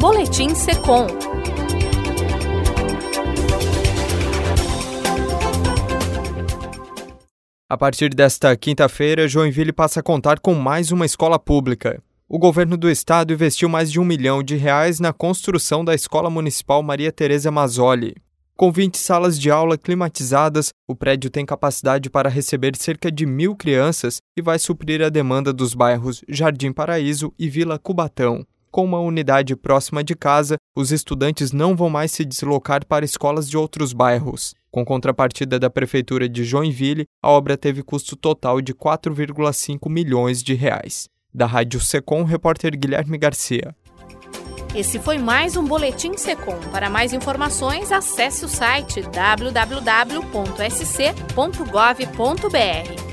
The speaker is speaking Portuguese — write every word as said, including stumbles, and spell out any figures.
Boletim Secom. A partir desta quinta-feira, Joinville passa a contar com mais uma escola pública. O governo do estado investiu mais de um milhão de reais na construção da Escola Municipal Maria Tereza Mazzoli. Com vinte salas de aula climatizadas, o prédio tem capacidade para receber cerca de mil crianças e vai suprir a demanda dos bairros Jardim Paraíso e Vila Cubatão. Com uma unidade próxima de casa, os estudantes não vão mais se deslocar para escolas de outros bairros. Com contrapartida da Prefeitura de Joinville, a obra teve custo total de quatro vírgula cinco milhões de reais. Da Rádio Secom, repórter Guilherme Garcia. Esse foi mais um Boletim Secom. Para mais informações, acesse o site w w w ponto s c ponto gov ponto b r.